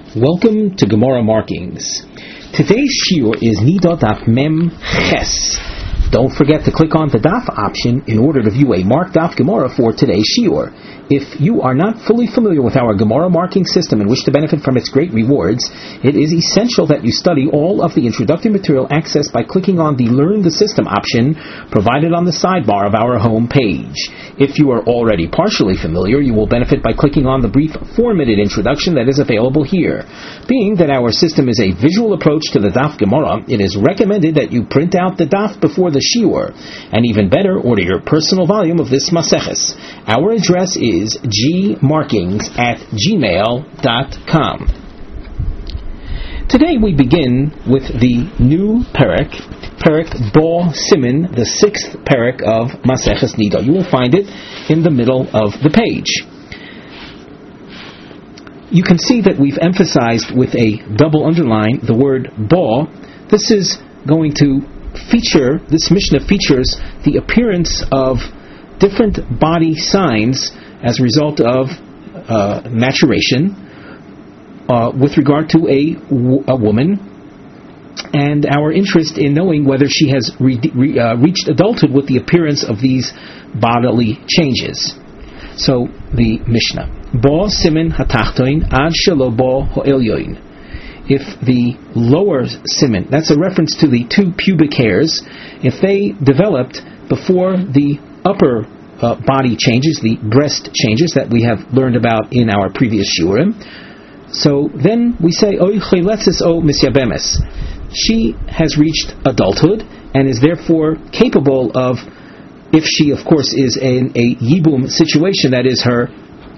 Welcome to Gemara Markings. Today's shiur is Nida Daf Mem Ches. Don't forget to click on the Daf option in order to view a marked Daf Gemara for today's shiur. If you are not fully familiar with our Gemara marking system and wish to benefit from its great rewards, it is essential that you study all of the introductory material accessed by clicking on the Learn the System option provided on the sidebar of our home page. If you are already partially familiar, you will benefit by clicking on the brief 4-minute introduction that is available here. Being that our system is a visual approach to the Daf Gemara, it is recommended that you print out the Daf before the shiur, and even better, order your personal volume of this Maseches. Our address is gmarkings@gmail.com. Today we begin with the new Perek Bo Siman, the 6th Perek of Maseches Nida. You will find it in the middle of the page. You can see that we've emphasized with a double underline the word Bo. This is going to feature, this Mishnah features the appearance of different body signs as a result of maturation with regard to a woman, and our interest in knowing whether she has reached adulthood with the appearance of these bodily changes. So the Mishnah, Bo Siman Hatachtoin Ad Shelo Bo Ho'elyoin. If the lower siman, that's a reference to the 2 pubic hairs, if they developed before the upper body changes, the breast changes that we have learned about in our previous shiurim, so then we say, Oy Chayletzis O Misyabemes. She has reached adulthood and is therefore capable of, if she of course is in a yibum situation, that is her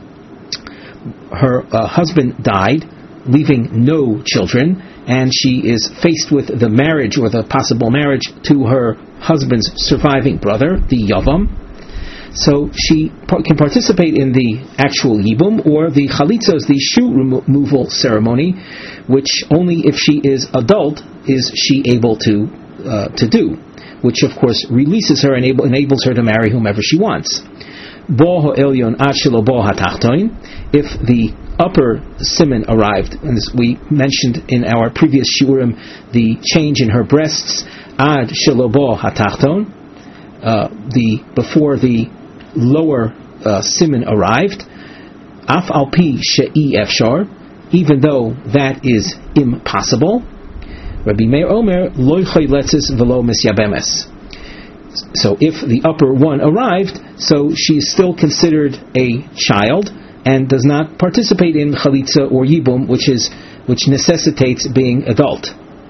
husband died, leaving no children, and she is faced with the marriage or the possible marriage to her husband's surviving brother, the Yavam. So she can participate in the actual Yibum, or the Chalitzos, the shoe removal ceremony, which only if she is adult is she able to do, which of course releases her and enables her to marry whomever she wants. Bo Ho'elyon Ad Shelo Bo Hatachtoin. If the upper siman arrived, and as we mentioned in our previous shiurim, the change in her breasts, Ad Shelo Bo Hatachton, before the lower siman arrived, Af Al Pi She'i Efshar, even though that is impossible, Rabbi Meir Omer Lo Chayletzis Velo Misyabemes. So if the upper one arrived, so she is still considered a child and does not participate in chalitza or yibum, which necessitates being adult.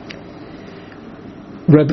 If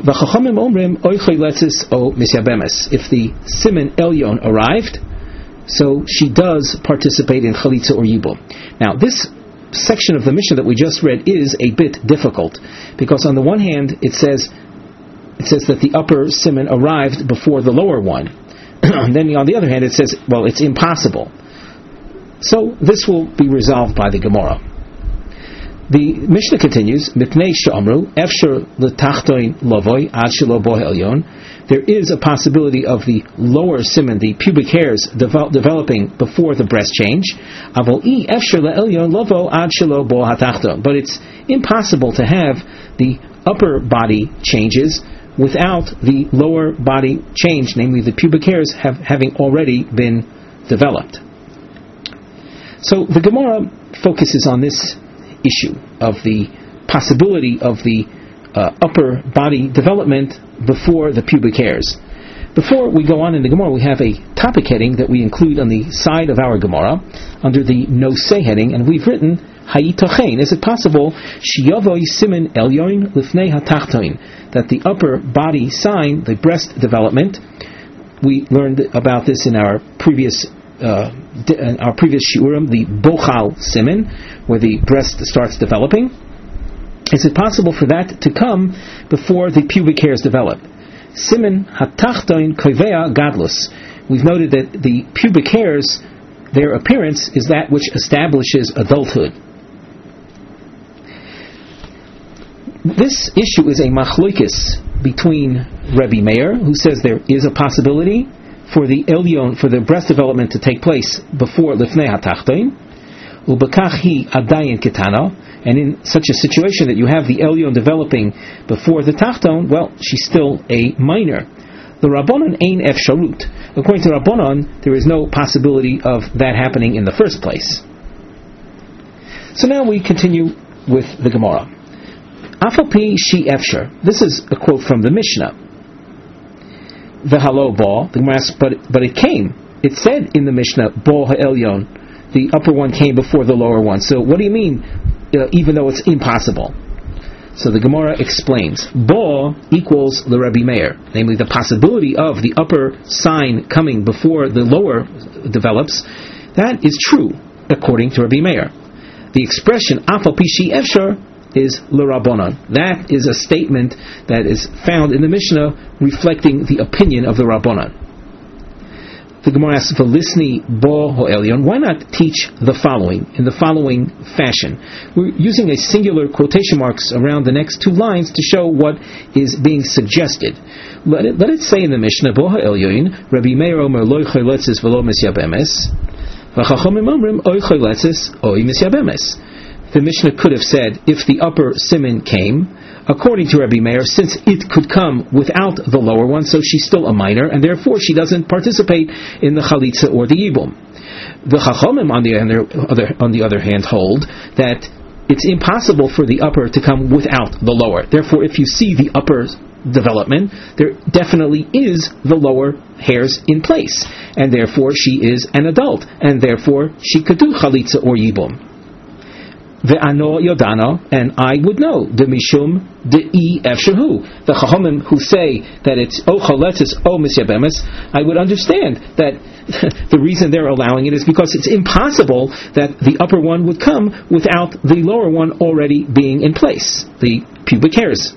the siman elyon arrived, so she does participate in chalitza or yibum. Now this section of the Mishnah that we just read is a bit difficult, because on the one hand it says that the upper siman arrived before the lower one. And then on the other hand it says, well, it's impossible. So this will be resolved by the Gemara. The Mishnah continues, Mitnei she'amru, efshar l'tachtoin lavoi ad shelo bo elyon. There is a possibility of the lower siman, the pubic hairs, developing before the breast change. Avol I efshar le'elyon lavo ad shelo bo hatachton. But it's impossible to have the upper body changes without the lower body change, namely the pubic hairs having already been developed. So the Gemara focuses on this issue of the possibility of the upper body development before the pubic hairs. Before we go on in the Gemara, we have a topic heading that we include on the side of our Gemara under the Nosei heading, and we've written Hayitochein. Is it possible Shiyavoi Siman Elyoin Lifnei Hatachtoin, that the upper body sign, the breast development, we learned about this in our previous shiurim, the Bochal Siman, where the breast starts developing. Is it possible for that to come before the pubic hairs develop? Siman Hatachtoin Koivea Gadlus. We've noted that the pubic hairs, their appearance is that which establishes adulthood. This issue is a machlokes between Rabbi Meir, who says there is a possibility for the elyon, for the breast development to take place before lifnei hatachtoin, ubekach hi adayin ketana, and in such a situation that you have the Elyon developing before the Tachton, well, she's still a minor. The Rabbanon ein efsharut. According to Rabbanon, there is no possibility of that happening in the first place. So now we continue with the Gemara. Afapi shi efshar. This is a quote from the Mishnah. The halo ba. The Gemara asks, but it came. It said in the Mishnah, ba ha'elyon. The upper one came before the lower one. So what do you mean, even though it's impossible? So the Gemara explains, ba equals the Rabbi Meir, namely the possibility of the upper sign coming before the lower develops. That is true, according to Rabbi Meir. The expression afal pi shi efshar is l'Rabbanan. That is a statement that is found in the Mishnah reflecting the opinion of the Rabbanan. The Gemara asks, "V'lisni bo ho'elyon." Why not teach the following in the following fashion? We're using a singular quotation marks around the next two lines to show what is being suggested. Let it say in the Mishnah, "Bo ha'elyon, Rabbi Meir omer lo choletzes v'lo misyabemes, v'chachomim omrim oy choletzes oy misyabemes." The Mishnah could have said, if the upper siman came, according to Rabbi Meir, since it could come without the lower one, so she's still a minor, and therefore she doesn't participate in the chalitza or the yibum. The Chachamim, on the other hand, hold that it's impossible for the upper to come without the lower. Therefore, if you see the upper development, there definitely is the lower hairs in place, and therefore she is an adult, and therefore she could do chalitza or yibum. Ve'ano yodana, and I would know the mishum de'i efshahu. The chachamim who say that it's o choletzes o misyabemes, I would understand that the reason they're allowing it is because it's impossible that the upper one would come without the lower one already being in place, the pubic hairs.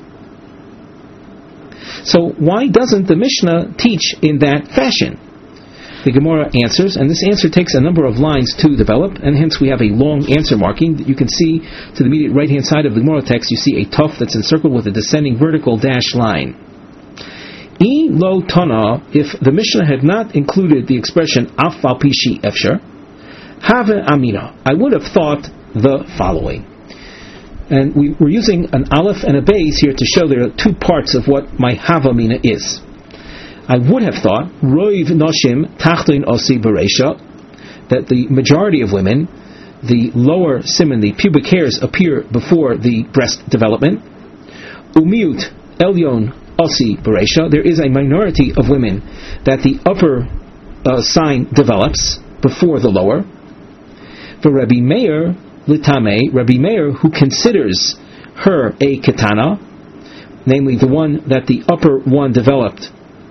So why doesn't the Mishnah teach in that fashion? The Gemara answers, and this answer takes a number of lines to develop, and hence we have a long answer marking. You can see to the immediate right-hand side of the Gemara text, you see a tuf that's encircled with a descending vertical dash line. E lo tana, if the Mishnah had not included the expression af al pi shi efshar, have amina, I would have thought the following. And we're using an aleph and a beis here to show there are two parts of what my havamina is. I would have thought, roiv noshim tachtin osi bereisha, that the majority of women, the lower siman, the pubic hairs, appear before the breast development. Umiut elyon osi bereisha, there is a minority of women that the upper sign develops before the lower. For Rabbi Meir litame, Rabbi Meir, who considers her a ketana, namely the one that the upper one developed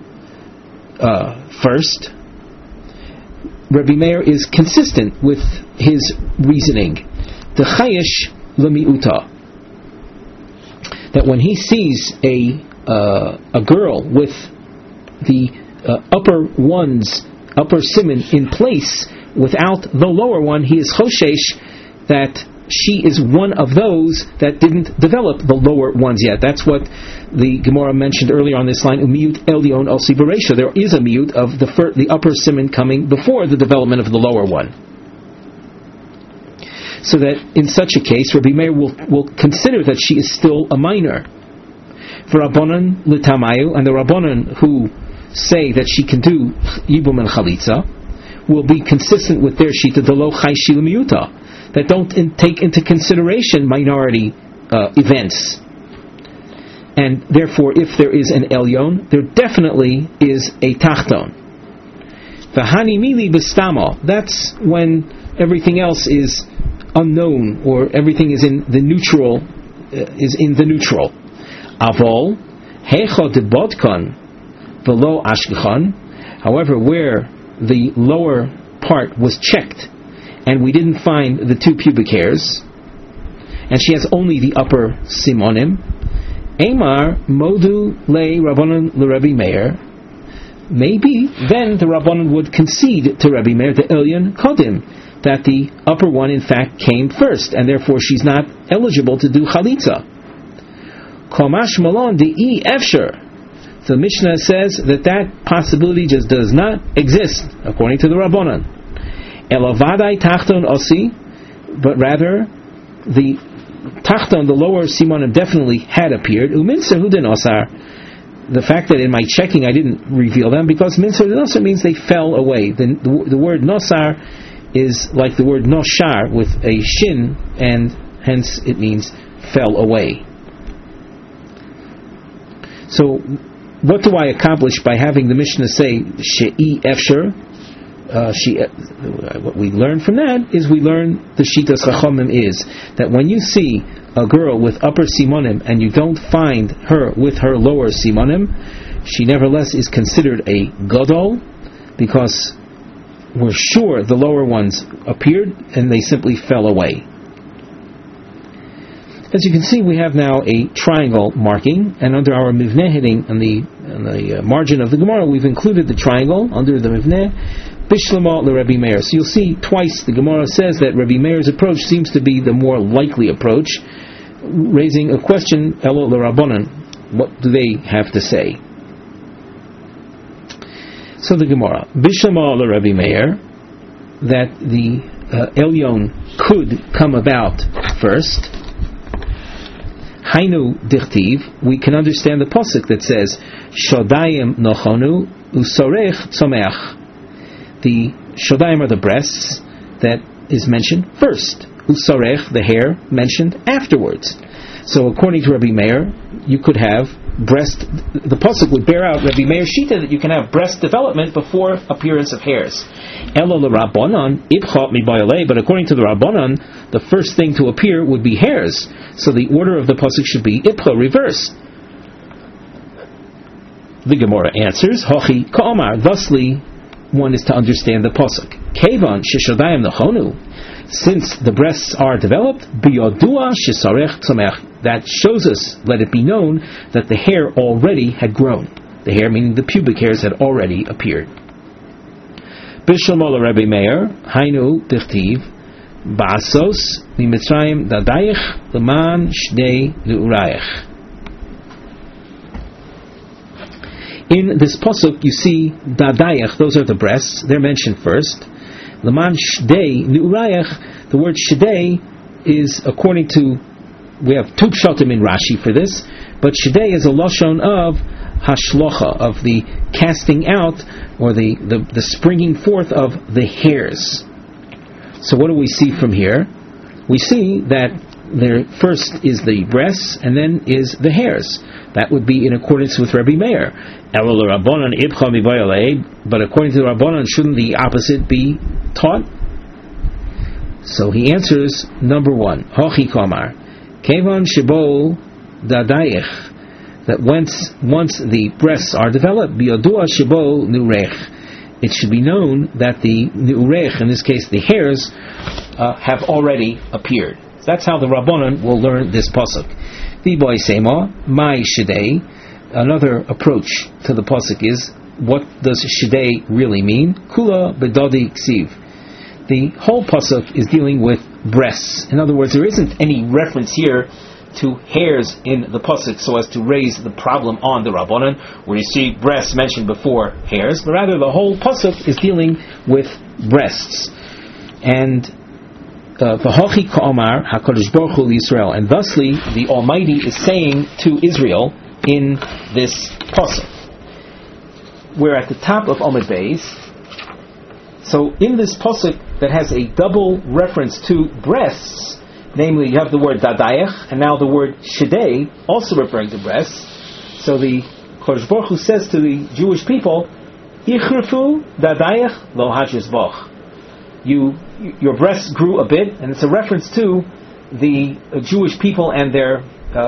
first, Rabbi Meir is consistent with his reasoning. The chayesh lemiuta, that when he sees a girl with the upper siman in place without the lower one, he is choshesh that she is one of those that didn't develop the lower ones yet. That's what the Gemara mentioned earlier on this line, umiyut elyon al sibaresha. There is a miyut of the upper siman coming before the development of the lower one. So that in such a case, Rabbi Meir will consider that she is still a minor. For Rabbanan litamayu, and the Rabbanan who say that she can do yibum and chalitza, will be consistent with their shita delo chai shil miyuta, that don't take into consideration minority events. And therefore, if there is an elyon, there definitely is a tachton. V'hani mili b'stama, that's when everything else is unknown, or everything is in the neutral. Avol hecha debodkan v'lo ashkechan. However, where the lower part was checked and we didn't find the two pubic hairs, and she has only the upper simonim, Amar modu le Rabbanan le Rabbi Meir, maybe then the Rabbanan would concede to Rabbi Meir, the Elyon Kodim, that the upper one in fact came first, and therefore she's not eligible to do chalitza. Komash malon de'i efshar. The Mishnah says that possibility just does not exist, according to the Rabbanan. Elavadai tachton osi, but rather the Tachton, the lower Simonim, definitely had appeared. Uminser Hudin Osar. The fact that in my checking I didn't reveal them, because Minser Hudin means they fell away. The word Nosar is like the word Noshar with a shin, and hence it means fell away. So, what do I accomplish by having the Mishnah say She'i Efsher? What we learn from that is we learn the Shitas Chachamim is that when you see a girl with upper Simonim and you don't find her with her lower Simonim, she nevertheless is considered a Gadol, because we're sure the lower ones appeared and they simply fell away. As you can see, we have now a triangle marking, and under our Mivneh heading on the margin of the Gemara, we've included the triangle under the Mivneh, Bishlama le Rabbi Meir. So you'll see twice the Gemara says that Rabbi Meir's approach seems to be the more likely approach, raising a question, Elo le Rabbanan, what do they have to say? So the Gemara, Bishlama le Rabbi Meir, that the Elyon could come about first. Hainu dichtiv, we can understand the pasuk that says Shodayim nochonu usorech tzomeach. The Shodayim are the breasts that is mentioned first. Usorech, the hair, mentioned afterwards. So according to Rabbi Meir, you could have breast, the pasuk would bear out Rabbi Meir's shita that you can have breast development before appearance of hairs. Elo l'Rabbanan ibcha mibayalei, but according to the Rabbanan, the first thing to appear would be hairs. So the order of the pasuk should be ibcha, reverse. The Gemara answers, Hochi ka'amar, thusly one is to understand the pasuk. Kevan sheshodayim nechonu, since the breasts are developed, biyodua shesarech tzamech, that shows us, let it be known, that the hair already had grown. The hair meaning the pubic hairs had already appeared. Bishalmol Rabbi Meir, Hainu dichtiv, Ba'asos miMitzrayim dadayich leman shnei le'urayich. In this pasuk, you see dadayich; those are the breasts. They're mentioned first. Leman shnei le'urayich. The word shnei is, according to, we have two pshatim in Rashi for this, but shnei is a lashon of hashlocha, of the casting out, or the springing forth of the hairs. So what do we see from here? We see that there first is the breasts, and then is the hairs. That would be in accordance with Rabbi Meir. But according to the Rabbanan, shouldn't the opposite be taught? So he answers, number one, Hochi Komar, Kevan Shebo Dadayich, that once the breasts are developed, Biodua Shebo Nurech, it should be known that the Nurech, in this case the hairs, have already appeared. So that's how the Rabbanan will learn this pasuk. V'boy Sema, Mai Shidei. Another approach to the pasuk is, what does Shidei really mean? Kula Bedodi Ksiv. The whole pasuk is dealing with breasts. In other words, there isn't any reference here to hairs in the pasuk so as to raise the problem on the Rabbanan, where you see breasts mentioned before hairs, but rather the whole pasuk is dealing with breasts. And v'hochi ka'amar HaKadosh Baruch Hu Yisrael, and thusly the Almighty is saying to Israel in this pasuk. We're at the top of Amud Beis. So in this pasuk that has a double reference to breasts, namely you have the word dadayach and now the word shidei, also referring to breasts. So the Kodesh Baruch Hu says to the Jewish people, Ichrefu dadayach lo hajizboch. Your breasts grew a bit, and it's a reference to the Jewish people and their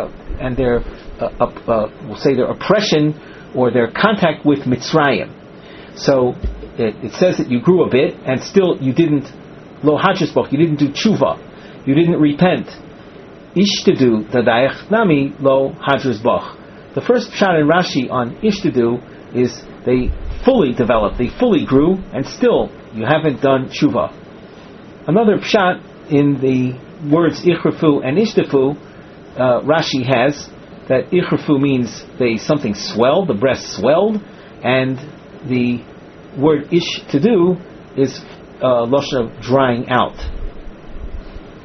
we'll say their oppression or their contact with Mitzrayim. So it says that you grew a bit, and still you didn't lo hajizboch, you didn't do tshuva, you didn't repent. Ishtadu dadayach nami lo hajizboch. The first pshat in Rashi on Ishtadu is they fully developed, they fully grew, and still you haven't done tshuva. Another pshat in the words ichrefu and ishtafu, Rashi has that ichrefu means something swelled, the breast swelled, and the word ish to do is lashon of drying out.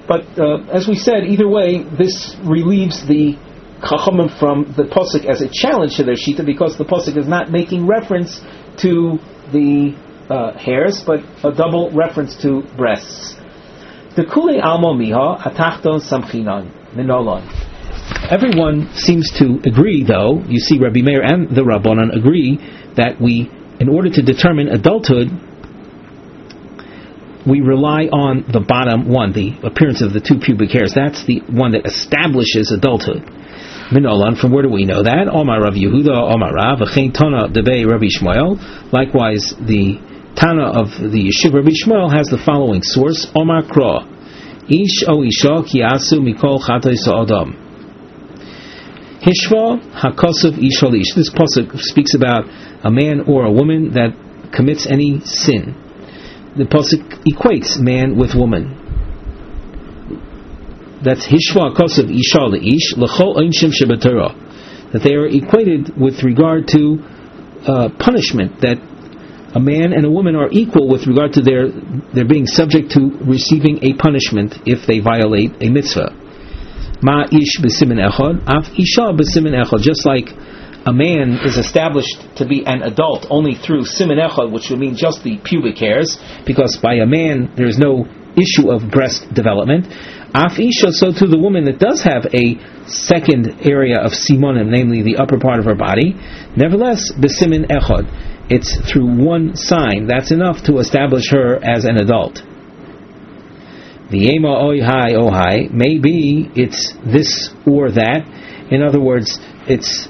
But as we said, either way, this relieves the Chachamim from the Pasuk as a challenge to their Shita, because the Pasuk is not making reference to the hairs, but a double reference to breasts. The Kuli Almo Miha Atachton Samchinan Minolon. Everyone seems to agree, though. You see, Rabbi Meir and the Rabbanan agree that in order to determine adulthood, we rely on the bottom one, the appearance of the two pubic hairs. That's the one that establishes adulthood. Minolan, from where do we know that? Omar Rav Yehuda, Omar Rav, V'chein Tana Debei Rabbi Shmuel. Likewise, the Tana of the Yeshiva Rabbi Shmuel has the following source: Omar Kro, Ish o Isha ki asu mikol chatay sa'adam. Hishva hakosav ish ol ish. This pasuk speaks about a man or a woman that commits any sin. The pasuk equates man with woman. That's Hishva hakosav isha leish l'chol einshim shebetorah. That they are equated with regard to punishment. That a man and a woman are equal with regard to their being subject to receiving a punishment if they violate a mitzvah. Ma ish b'simin echad, af isha b'simin echad. Just like a man is established to be an adult only through simin echad, which would mean just the pubic hairs, because by a man there is no issue of breast development. Af isha, so to the woman that does have a second area of simonim, namely the upper part of her body, nevertheless b'simin echad. It's through one sign. That's enough to establish her as an adult. The Yema oi hai, maybe it's this or that. In other words, it's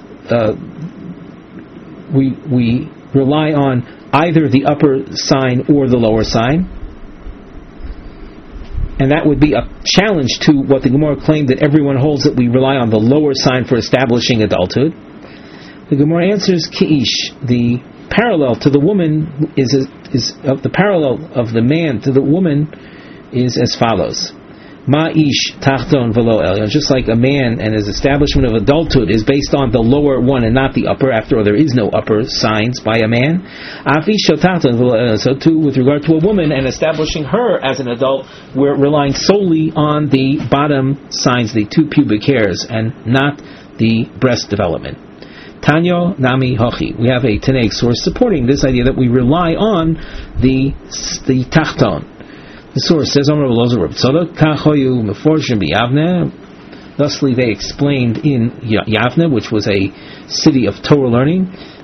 we rely on either the upper sign or the lower sign, and that would be a challenge to what the Gemara claimed, that everyone holds that we rely on the lower sign for establishing adulthood. The Gemara answers Ki'ish. The parallel to the woman is the parallel of the man to the woman is as follows: Ma ish tachton velo elyon. Just like a man and his establishment of adulthood is based on the lower one and not the upper. After all, there is no upper signs by a man. Af ish tachton velo elyon. So too, with regard to a woman and establishing her as an adult, we're relying solely on the bottom signs, the two pubic hairs, and not the breast development. Tanyo Nami Hochi. We have a Tanaic source supporting this idea that we rely on the tachton. The source says, thusly they explained in Yavne, which was a city of Torah learning,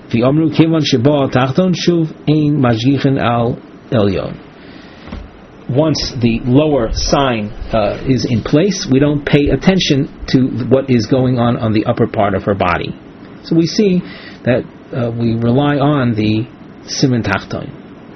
once the lower sign is in place, we don't pay attention to what is going on the upper part of her body. So we see that we rely on the siman tachton.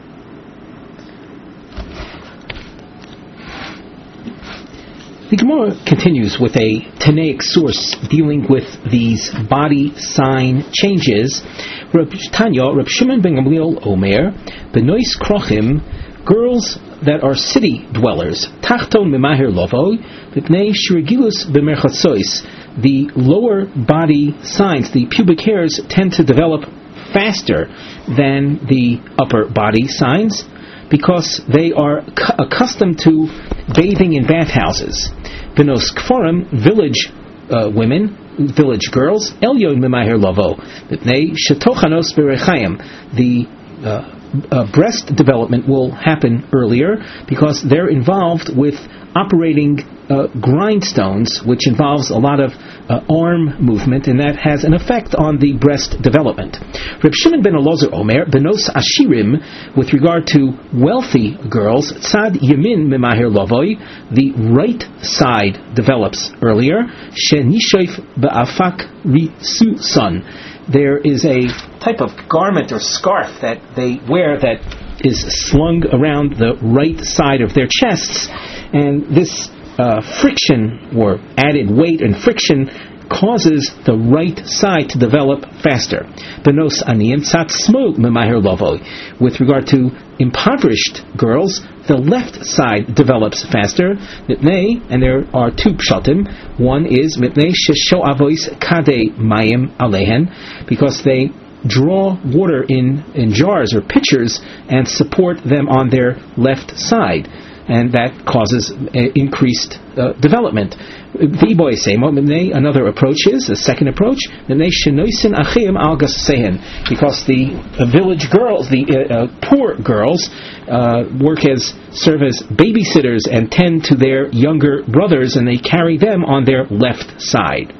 The Gemara continues with a Tanaic source dealing with these body sign changes. Reb Shimon ben Gamliel Omer, Benois Krochim, girls that are city dwellers, Tachton Memahir Lovo, B'nei Shirigilus B'merchatzois. The lower body signs, the pubic hairs, tend to develop faster than the upper body signs because they are accustomed to bathing in bathhouses. Benos Kforim, village women, village girls, Elyon Memahir Lavo, B'nei Shetochanos Berechayim. The breast development will happen earlier because they're involved with operating grindstones, which involves a lot of arm movement, and that has an effect on the breast development. Reb Shimon ben Elazar Omer, Benos Ashirim, with regard to wealthy girls, Tzad Yemin Memahir Lavoi, the right side develops earlier. Shenishoif Ba'afak Ritsusan. There is a type of garment or scarf that they wear that is slung around the right side of their chests, and this friction or added weight and friction causes the right side to develop faster. Benos aniyim tzat smog memahir lavoi. With regard to impoverished girls, the left side develops faster. Mipnei, and there are two pshatim. One is mipnei shesho avois kadei mayim alehen, because they draw water in jars or pitchers and support them on their left side. and that causes increased development. Another approach is, the second approach, because the village girls, the poor girls, serve as babysitters and tend to their younger brothers, and they carry them on their left side.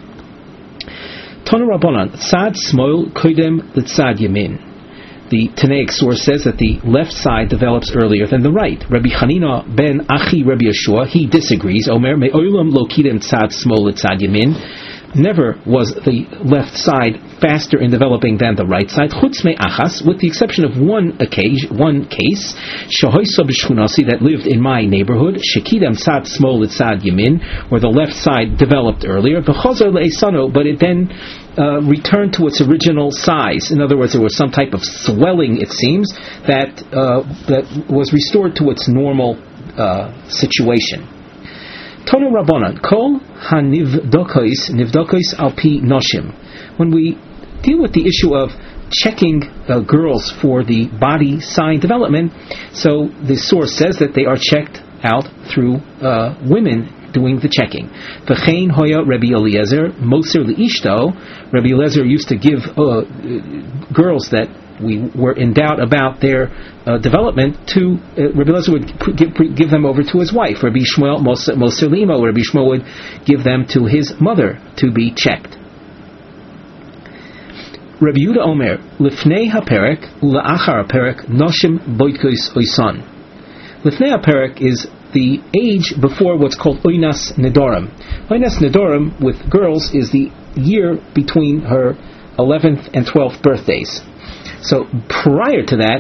Tanu Rabbanan, Tzad Smoil Koidem L'Tzad Yamin. The Tanaic source says that the left side develops earlier than the right. Rabbi Chanina ben Achi Rabbi Yeshua, he disagrees. Omer me'olam lo kidem tzad smol tzad yamin. Never was the left side faster in developing than the right side. Chutz me'achas, with the exception of one case, shahoyso b'shchunasi, that lived in my neighborhood, shekidem tzad smol tzad yamin, where the left side developed earlier. V'chazor le'esano, but it then returned to its original size. In other words, there was some type of swelling, it seems, that was restored to its normal situation. Tonu Rabbanan, Kol hanivdokos alpi noshim. When we deal with the issue of checking girls for the body sign development, so the source says that they are checked out through women doing the checking. V'chein hoya Rabbi Eliezer moser liishto. Rabbi Eliezer used to give girls that we were in doubt about their development to Rabbi Eliezer would give them over to his wife. Rabbi Shmuel moser limo. Rabbi Shmuel would give them to his mother to be checked. Rabbi Yehuda Omer lifnei haperek ula'achar haperek noshim boitkos oisan. Lifnei haperek is the age before what's called Oinas Nedorim. Oinas Nedorim with girls is the year between her 11th and 12th birthdays. So prior to that,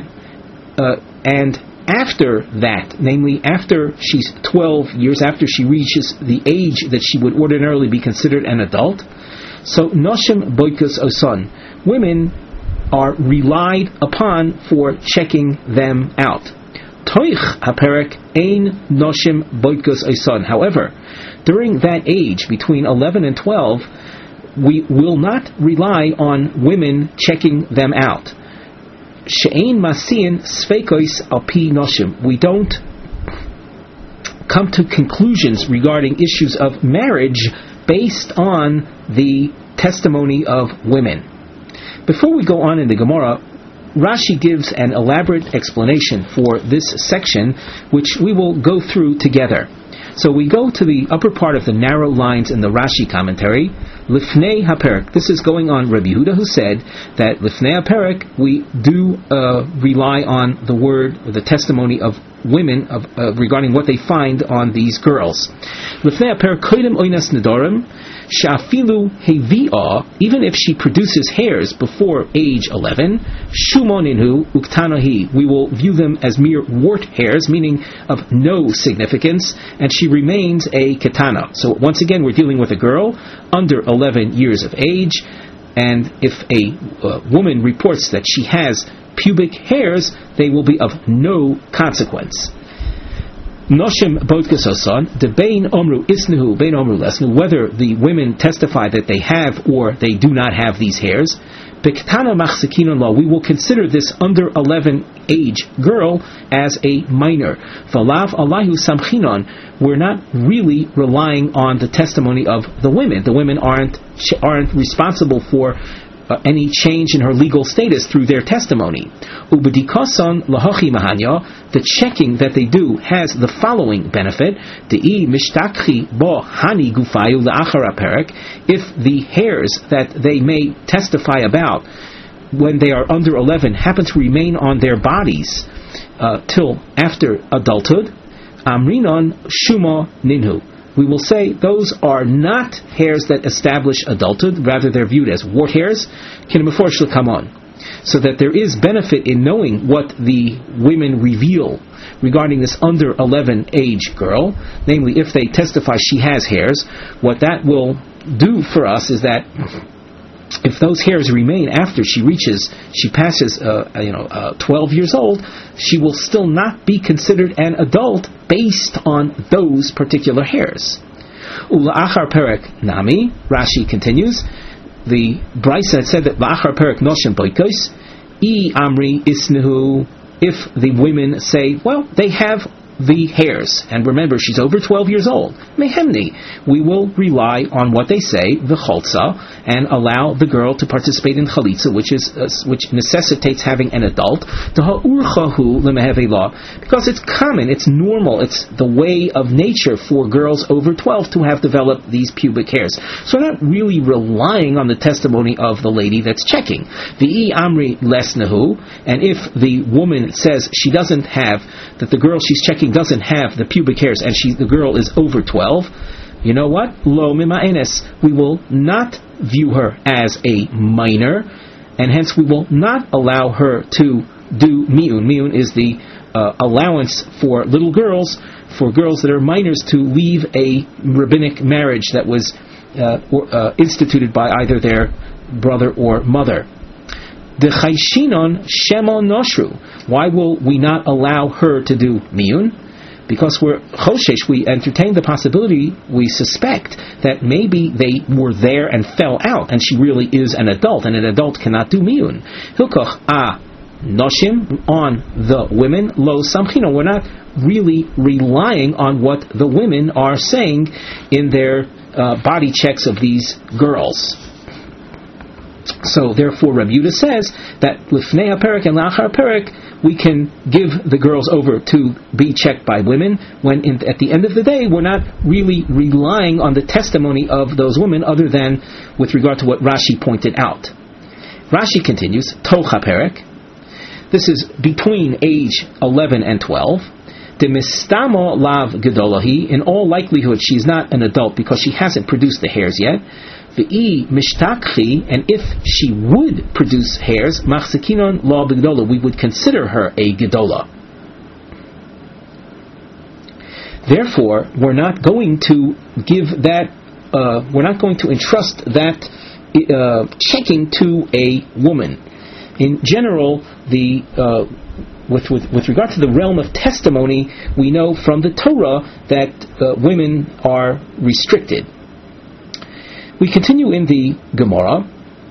and after that, namely after she's 12 years, after she reaches the age that she would ordinarily be considered an adult, so Noshim Boikus Osan, women are relied upon for checking them out. Toich haperek ein noshim boitkos oisan. However, during that age, between 11 and 12, we will not rely on women checking them out. She'ein masiin sveikos alpi noshim. We don't come to conclusions regarding issues of marriage based on the testimony of women. Before we go on in the Gemara, Rashi gives an elaborate explanation for this section, which we will go through together. So we go to the upper part of the narrow lines in the Rashi commentary, Lifnei HaPerek. This is going on Rabbi Yehuda, who said that Lifnei HaPerek, we do rely on the word, the testimony of women regarding what they find on these girls. Lifnei HaPerek Koidem Oinas Nedorim, Shafilu Hevi'ah, even if she produces hairs before age 11, Shumoninhu Uktanahi, we will view them as mere wart hairs, meaning of no significance, and she remains a ketana. So once again, we're dealing with a girl under 11 years of age, and if a woman reports that she has pubic hairs, they will be of no consequence. Noshim Bodkas Osan, the Bain Omru Isnuhu, Bain Omru Lesnu, whether the women testify that they have or they do not have these hairs, Bektana Machsekinon law, we will consider this under 11 age girl as a minor. Valav Allahu Samchinon, we're not really relying on the testimony of the women. The women aren't responsible for any change in her legal status through their testimony. Ubedikasan lahachi mahanya, the checking that they do has the following benefit: Dei mishtakchi bo hani gufayu la'achar haperek, if the hairs that they may testify about when they are under 11 happen to remain on their bodies till after adulthood, amrinon shuma ninhu, we will say those are not hairs that establish adulthood, rather they're viewed as wart hairs, so that there is benefit in knowing what the women reveal regarding this under 11 age girl, namely if they testify she has hairs. What that will do for us is that if those hairs remain after she passes 12 years old, she will still not be considered an adult based on those particular hairs. Ula'achar perek nami, Rashi continues, the Brisa had said that la'achar perek noshim boikos, I amri isnehu, if the women say, well, they have the hairs, and remember she's over 12 years old, mehemni, we will rely on what they say, the cholza, and allow the girl to participate in chalitza, which necessitates having an adult, because it's common, it's normal, it's the way of nature for girls over 12 to have developed these pubic hairs. So we're not really relying on the testimony of the lady that's checking. The amri lesnahu, and if the woman says she doesn't have, that the girl she's checking doesn't have the pubic hairs, and the girl is over 12, you know what? Lo mima'enes, we will not view her as a minor, and hence we will not allow her to do mi'un. Mi'un is the allowance for little girls, for girls that are minors, to leave a rabbinic marriage that was instituted by either their brother or mother. The chayshinon shemon noshru. Why will we not allow her to do mi'un? Because we're choshesh, we entertain the possibility, we suspect that maybe they were there and fell out, and she really is an adult, and an adult cannot do mi'un. Hilkoch noshim, on the women, lo samchino. We're not really relying on what the women are saying in their body checks of these girls. So therefore Rabbi Yehuda says that lifnei haperek and lachar haperek we can give the girls over to be checked by women, when at the end of the day we're not really relying on the testimony of those women, other than with regard to what Rashi pointed out. Rashi continues, toch haperek, this is between age 11 and 12. De mistamo lav gedolahi, in all likelihood she's not an adult because she hasn't produced the hairs yet. V'i mishtakchi, and if she would produce hairs, machzikinon la b'gedola, we would consider her a gedola. Therefore, we're not going to give that, we're not going to entrust that checking to a woman. In general, with regard to the realm of testimony, we know from the Torah that women are restricted. We continue in the Gemara.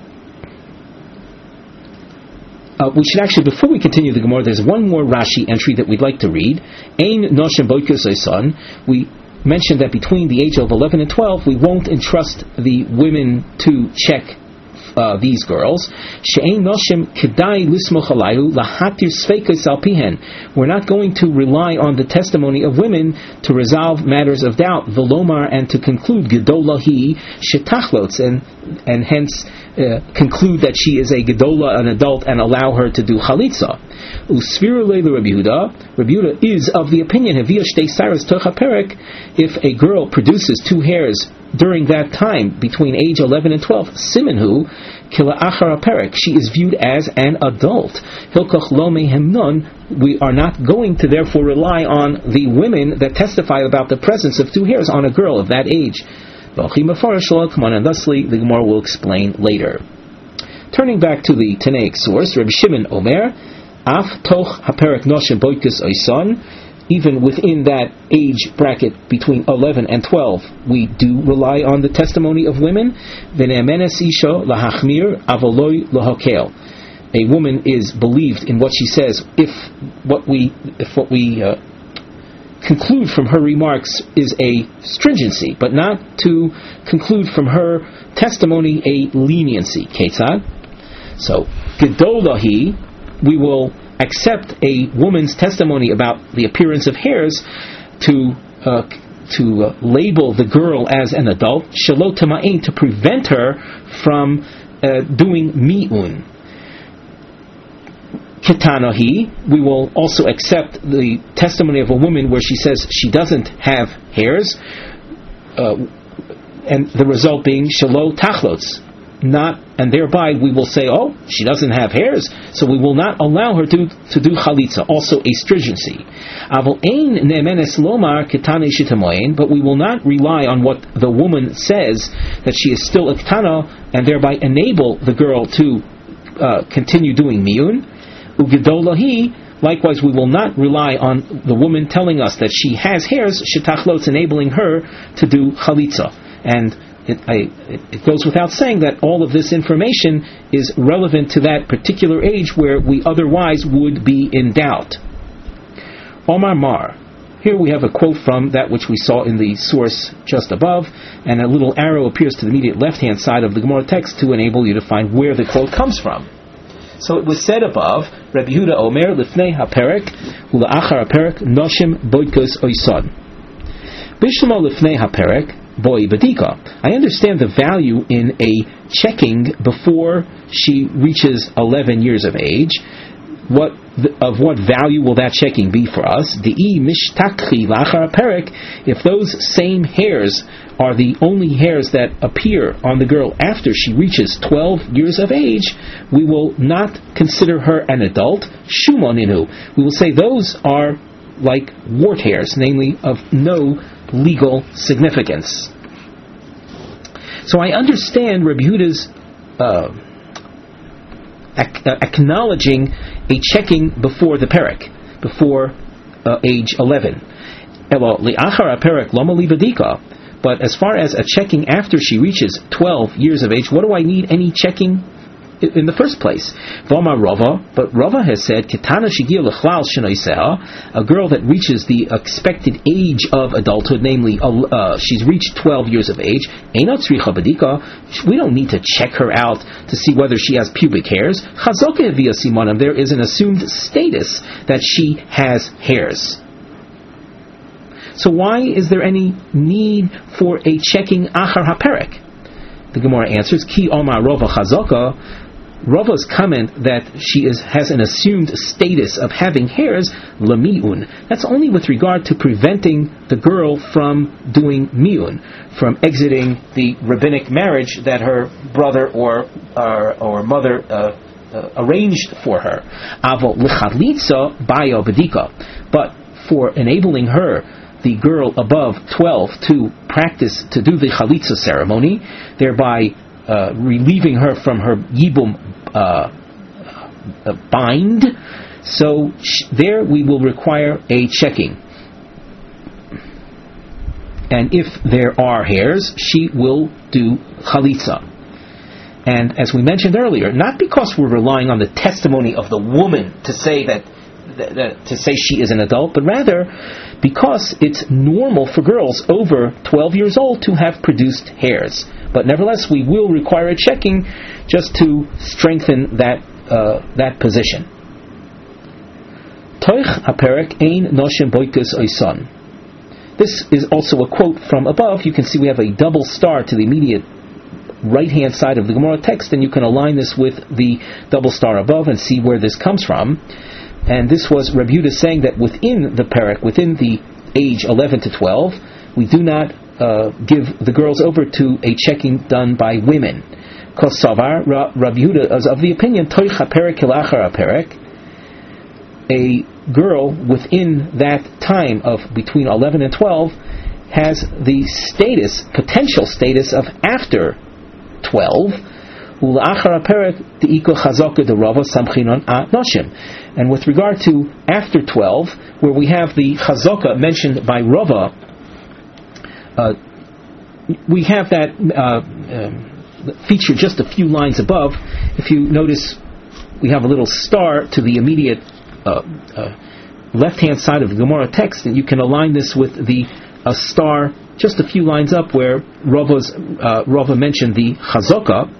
We should actually, before we continue the Gemara, there's one more Rashi entry that we'd like to read. Ein noshem boikus oisan. We mentioned that between the age of 11 and 12, we won't entrust the women to check these girls. She'ein noshim kedai lismoch alayhu lahatir sveikos al pihen. We're not going to rely on the testimony of women to resolve matters of doubt, velomar, and to conclude gedola hi shetachlots, and hence conclude that she is a gedola, an adult, and allow her to do chalitza. Usviru leilu Rabbi Yehuda. Rabbi Yehuda is of the opinion, havia shtei saras toch haperek, if a girl produces 2 hairs during that time, between age 11 and 12, simenhu kila achar haperek, she is viewed as an adult. Hilkoch lo mehemnon, we are not going to therefore rely on the women that testify about the presence of 2 hairs on a girl of that age. And thusly, the Gemara will explain later. Turning back to the Tanaic source, Rabbi Shimon Omer, Af toch haperek noshem boikus oison, even within that age bracket between 11 and 12, we do rely on the testimony of women. V'ne'emenes isho lahachmir avoloi lohokel. A woman is believed in what she says if what we conclude from her remarks is a stringency, but not to conclude from her testimony a leniency. Ketzad. So gedolahi, we will accept a woman's testimony about the appearance of hairs to label the girl as an adult, shelo tama'in, to prevent her from doing mi'un. Ketanahi, we will also accept the testimony of a woman where she says she doesn't have hairs, and the result being shelo tachlots, and thereby we will say, oh, she doesn't have hairs, so we will not allow her to do chalitza, also a stringency. But we will not rely on what the woman says, that she is still a ketana, and thereby enable the girl to continue doing miyun. Ugedolahi, likewise we will not rely on the woman telling us that she has hairs, shetachlots, enabling her to do chalitza. And it goes without saying that all of this information is relevant to that particular age where we otherwise would be in doubt. Omar Mar, Here we have a quote from that which we saw in the source just above, and a little arrow appears to the immediate left-hand side of the Gemara text to enable you to find where the quote comes from. So it was said above, Rabbi Yehuda Omer Lifnei HaPerek Ula'achar HaPerek Noshim Boidkos Oisod. Bishlam Lifnei HaPerek Boi Badika. I understand the value in a checking before she reaches 11 years of age. What value will that checking be for us? Di'i mishtakchi lachar perek. If those same hairs are the only hairs that appear on the girl after she reaches 12 years of age, we will not consider her an adult. Shumoninu. We will say those are like wart hairs, namely of no legal significance. So I understand Rabbi Yehuda's acknowledging a checking before the perek, before age 11. But as far as a checking after she reaches 12 years of age, what do I need any checking in the first place? Vama Rava, but Rava has said, a girl that reaches the expected age of adulthood, namely she's reached 12 years of age, we don't need to check her out to see whether she has pubic hairs. There is an assumed status that she has hairs. So why is there any need for a checking achar haperek? The Gemara answers, Ki Omar Rava Chazaka. Rava's comment that she has an assumed status of having hairs, lami'un. That's only with regard to preventing the girl from doing mi'un, from exiting the rabbinic marriage that her brother or mother arranged for her. Avo l'chalitza bayo bedika. But for enabling her, the girl above 12, to practice, to do the chalitza ceremony, thereby relieving her from her yibum bind, so there we will require a checking. And if there are hairs, she will do chalitza. And as we mentioned earlier, not because we're relying on the testimony of the woman to say to say she is an adult, but rather because it's normal for girls over 12 years old to have produced hairs. But nevertheless, we will require a checking just to strengthen that position. Toich haperek ein noshim boikus oison. This is also a quote from above. You can see we have a double star to the immediate right-hand side of the Gemara text, and you can align this with the double star above and see where this comes from. And this was Rabbi Yehuda saying that within the perek, within the age 11 to 12, we do not give the girls over to a checking done by women. Kosavar, Rabbi Yehuda is of the opinion, Toich haperek kilachar haperek, a girl within that time of between 11 and 12 has the status, potential status of after 12. And with regard to after 12, where we have the chazaka mentioned by Rava, we have that feature just a few lines above. If you notice, we have a little star to the immediate left-hand side of the Gemara text, and you can align this with the star just a few lines up where Rava mentioned the chazaka.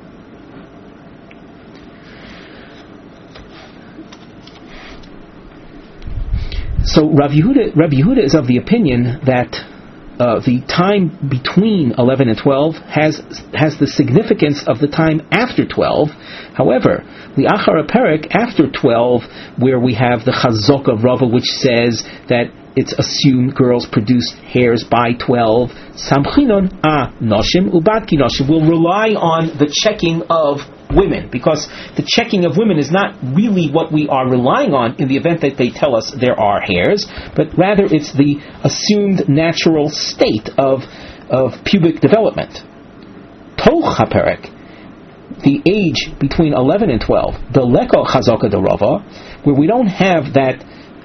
So Rabbi Yehuda is of the opinion that the time between 11 and 12 has the significance of the time after 12. However, the Achar Perek after 12, where we have the Chazok of Rava, which says that it's assumed girls produce hairs by 12, Samchinon noshim ubatki noshim, will rely on the checking of women, because the checking of women is not really what we are relying on in the event that they tell us there are hairs, but rather it's the assumed natural state of pubic development. Toch haperek, the age between 11 and 12, the leko chazaka de Rava, where we don't have that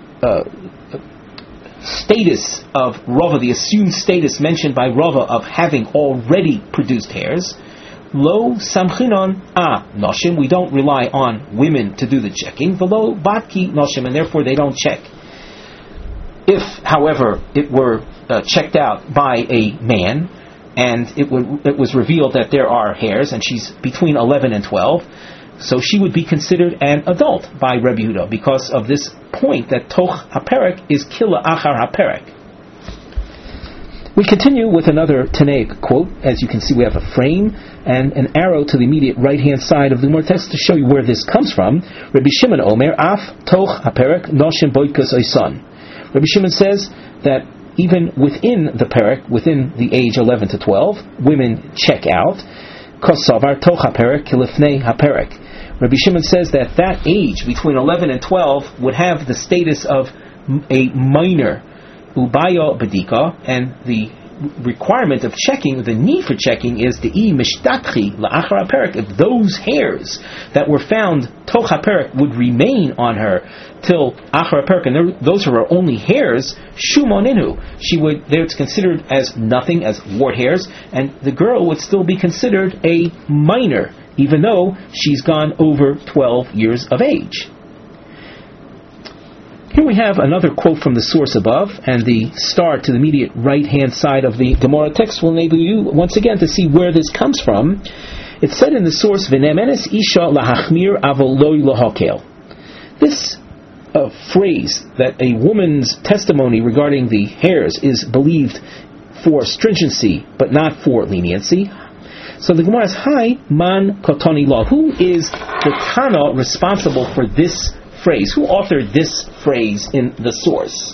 status of Rava, the assumed status mentioned by Rava of having already produced hairs. Lo samchinon noshim, we don't rely on women to do the checking. Velo batki noshim, and therefore they don't check. If, however, it were checked out by a man, and it was revealed that there are hairs, and she's between 11 and 12, so she would be considered an adult by Rebbe Yehuda, because of this point that toch haperek is kila achar haperek. We continue with another Tanaic quote. As you can see, we have a frame and an arrow to the immediate right-hand side of the Gemara text to show you where this comes from. Rabbi Shimon Omer, Af toch haperek noshim boikas oisan. Rabbi Shimon says that even within the perek, within the age 11 to 12, women check out. Kosavar toch haperek kilifnei haperek. Rabbi Shimon says that that age between 11 and 12 would have the status of a minor. Ubayo bedika, and the requirement of checking, the need for checking, is the I mishtakhi la'achar haperek. If those hairs that were found toch haperek would remain on her till achar haperek, and those are her only hairs, shumoninu, it's considered as nothing, as wart hairs, and the girl would still be considered a minor, even though she's gone over 12 years of age. Here we have another quote from the source above, and the star to the immediate right-hand side of the Gemara text will enable you once again to see where this comes from. It said in the source, "V'nemenes isha lahachmir avol lo lahakel." This phrase that a woman's testimony regarding the hairs is believed for stringency, but not for leniency. So the Gemara is, "Hi man kotoni law." Who is the Tana responsible for this phrase? Who authored this phrase in the source?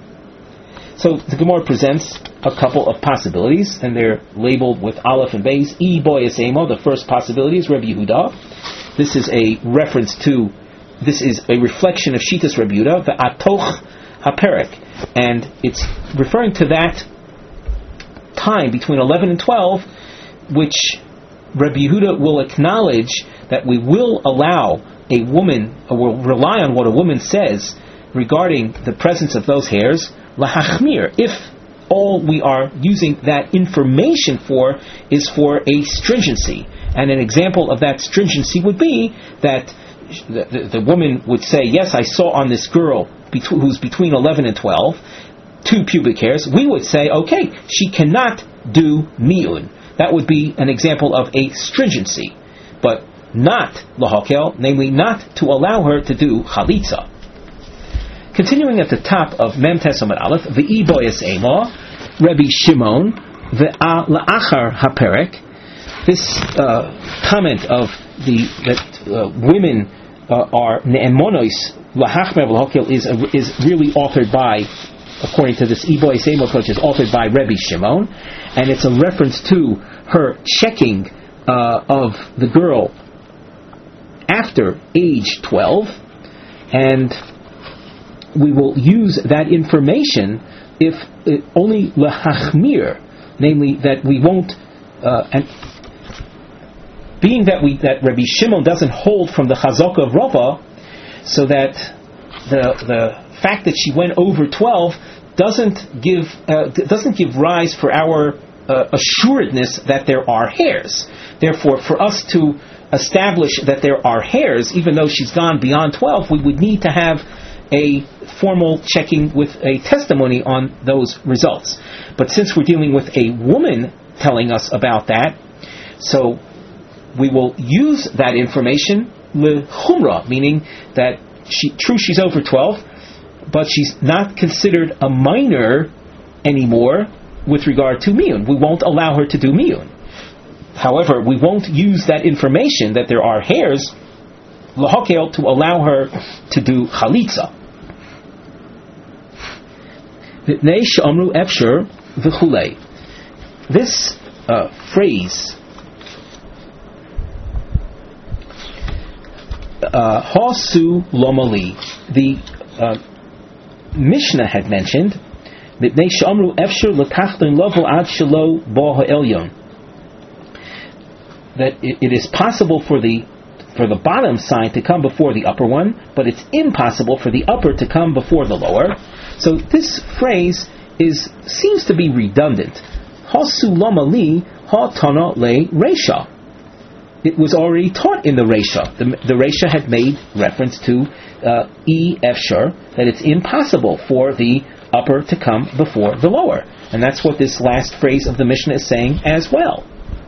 So the Gemara presents a couple of possibilities, and they're labeled with Aleph and Beis. E boyas emo, the first possibility is Rebbe Yehuda. This is a reflection of Shitas Rebbe Yehuda, the atoch haperek, and it's referring to that time between 11 and 12, which Rebbe Yehuda will acknowledge that we will allow a woman, or will rely on what a woman says regarding the presence of those hairs, lahachmir, if all we are using that information for is for a stringency. And an example of that stringency would be that the woman would say, yes, I saw on this girl who's between 11 and 12 2 pubic hairs. We would say, okay, she cannot do mi'un. That would be an example of a stringency, but not lahakel, namely not to allow her to do chalitza. Continuing at the top of Mem Tes Amud Aleph, v'i boyas ema, Rebbe Shimon, v'a la'achar haperek. This comment of that women are ne'emonos lahachmer v'lahakel is really authored by, according to this i boyas ema approach, is authored by Rebbe Shimon, and it's a reference to her checking of the girl after age 12, and we will use that information if only lahachmir, namely that we won't, and being that Rabbi Shimon doesn't hold from the chazaka of Rava, so that the fact that she went over 12 doesn't give rise for our assuredness that there are hairs. Therefore, for us to establish that there are hairs, even though she's gone beyond 12, we would need to have a formal checking with a testimony on those results. But since we're dealing with a woman telling us about that, so we will use that information lechumra, meaning that she's over 12, but she's not considered a minor anymore with regard to miyun. We won't allow her to do miyun. However, we won't use that information that there are hairs lahakel to allow her to do chalitza. This phrase, hasu lomali, the Mishnah had mentioned that it is possible for the bottom sign to come before the upper one, but it's impossible for the upper to come before the lower. So this phrase seems to be redundant. Hasu lamali ha tana le reisha. It was already taught in the reisha. The reisha had made reference to efshar, that it's impossible for the upper to come before the lower. And that's what this last phrase of the Mishnah is saying as well.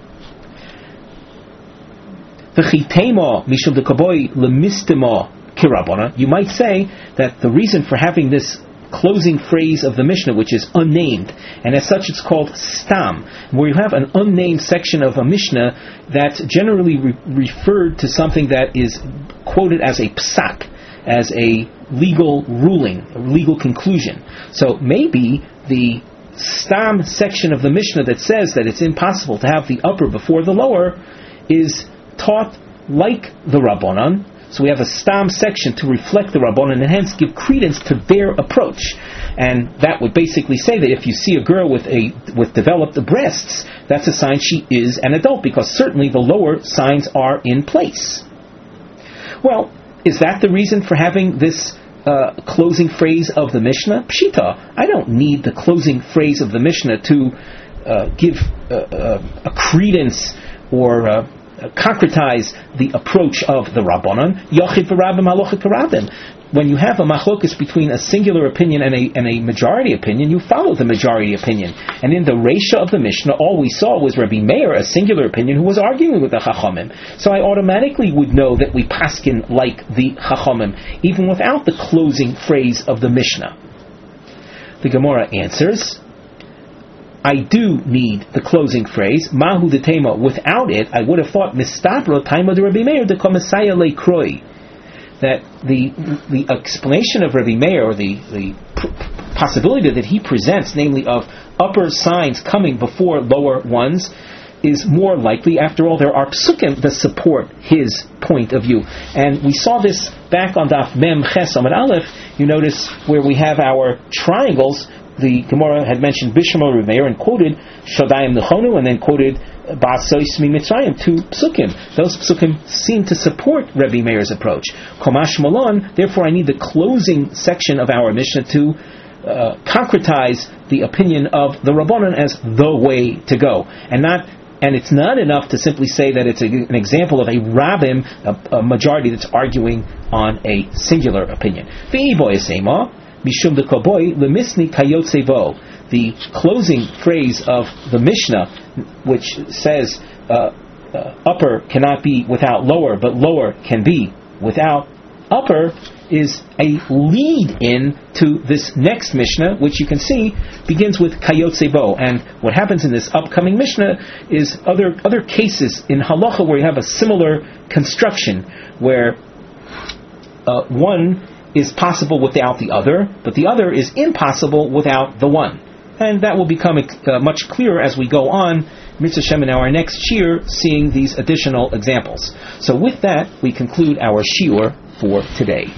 You might say that the reason for having this closing phrase of the Mishnah, which is unnamed, and as such it's called stam, where you have an unnamed section of a Mishnah that's generally referred to something that is quoted as a psak, as a legal ruling, a legal conclusion. So maybe the stam section of the Mishnah that says that it's impossible to have the upper before the lower is taught like the Rabbanan. So we have a stam section to reflect the Rabbanan and hence give credence to their approach. And that would basically say that if you see a girl with developed breasts, that's a sign she is an adult, because certainly the lower signs are in place. Well, is that the reason for having this closing phrase of the Mishnah? Pshita, I don't need the closing phrase of the Mishnah to give a credence or concretize the approach of the Rabbanon. Yochid v'Rabbim halacha k'Rabbim. When you have a machlokus between a singular opinion and a majority opinion, you follow the majority opinion. And in the Reisha of the Mishnah, all we saw was Rabbi Meir, a singular opinion, who was arguing with the Chachamim. So I automatically would know that we paskin like the Chachamim, even without the closing phrase of the Mishnah. The Gemara answers, I do need the closing phrase, Mahu de Tema. Without it, I would have thought, Mistabra Taima de Rabbi Meir de Komisaya Le Kroi. That the explanation of Rabbi Meir, or the possibility that he presents, namely of upper signs coming before lower ones, is more likely. After all, there are psukim that support his point of view. And we saw this back on Daf Mem Ches Amud Aleph. You notice where we have our triangles. The Gemara had mentioned Bishma Rabbi Meir and quoted Shodayim Nechonu, and then quoted Ba'asois Mi Mitzrayim, 2 psukim. Those psukim seem to support Rabbi Meir's approach. Komash Malon, therefore I need the closing section of our Mishnah to concretize the opinion of the Rabbanan as the way to go. And it's not enough to simply say that it's an example of a rabbim, a majority that's arguing on a singular opinion. Mishum de Koboy lemisni kayotzevo. The closing phrase of the Mishnah, which says upper cannot be without lower, but lower can be without upper, is a lead-in to this next Mishnah, which you can see begins with kayotzebo. And what happens in this upcoming Mishnah is other cases in halacha where you have a similar construction, where one is possible without the other, but the other is impossible without the one. And that will become much clearer as we go on, Mitzvah Shem, in our next shiur, seeing these additional examples. So with that, we conclude our shiur for today.